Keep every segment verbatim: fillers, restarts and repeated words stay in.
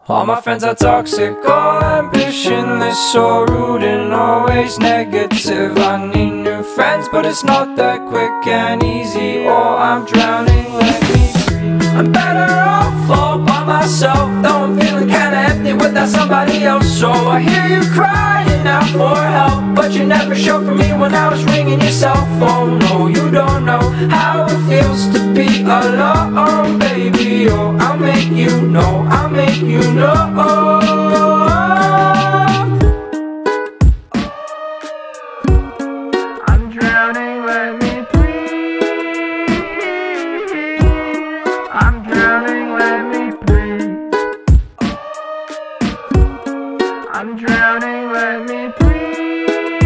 All my friends are toxic, all ambitionless, so rude and always negative. I need new friends, but it's not that quick and easy, or I'm drowning, let me breathe. I'm better off all by myself, though I'm feeling kinda empty without somebody else. So I hear you crying out for help, but you never showed for me when I was ringing your cell phone. No, you don't know how it feels to be alone, baby. Oh, I'll make you know, I'll make you know. I'm drowning, let me breathe. I'm drowning, let me breathe. I'm drowning, let me breathe.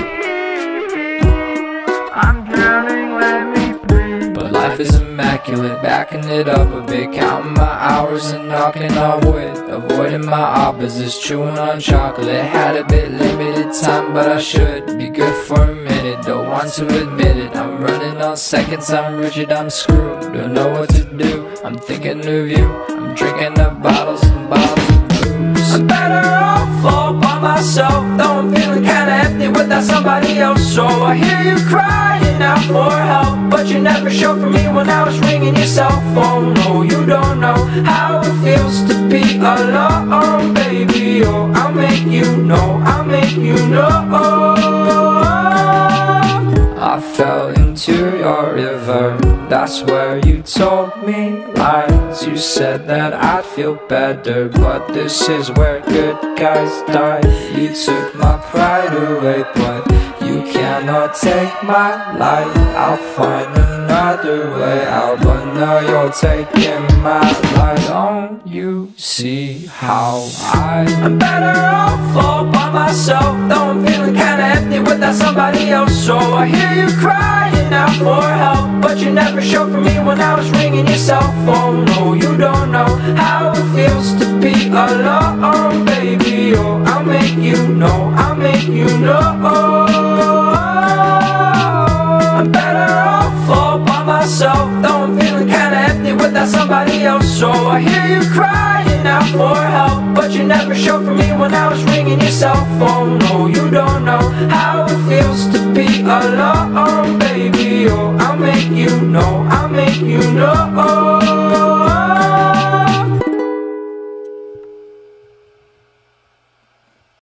I'm drowning, let me breathe. But life is immaculate, backing it up a bit, counting my hours and knocking on wood, avoiding my opposites, chewing on chocolate. Had a bit limited time, but I should be good for a minute. Don't want to admit it, I'm running on seconds, I'm rigid, I'm screwed. Don't know what to do, I'm thinking of you. I'm drinking up bottles and bottles of booze. I'm better off all by myself, though I'm feeling kinda empty without somebody else. So I hear you crying out for help, but you never showed for me when I was ringing your cell phone. No, you don't know how it feels to be alone, baby. Oh, I'll make you know, I'll make you know. I fell into your river, that's where you told me lies. You said that I'd feel better, but this is where good guys die. You took my pride away, but you cannot take my life. I'll find another way out, but now you're taking my life. Don't you see how I I'm better off all by myself, though I'm feeling kinda empty without somebody else. So I hear you crying out for help, but you never showed for me when I was ringing your cell phone. No, you don't know how it feels to be alone, baby. Oh, I'll make you know, I'll make you know. I'm better off all by myself, though I'm feeling kinda empty without somebody else. So I hear you crying out for help, but you never showed for me when I was ringing your cell phone. No, you don't know how it feels to be alone.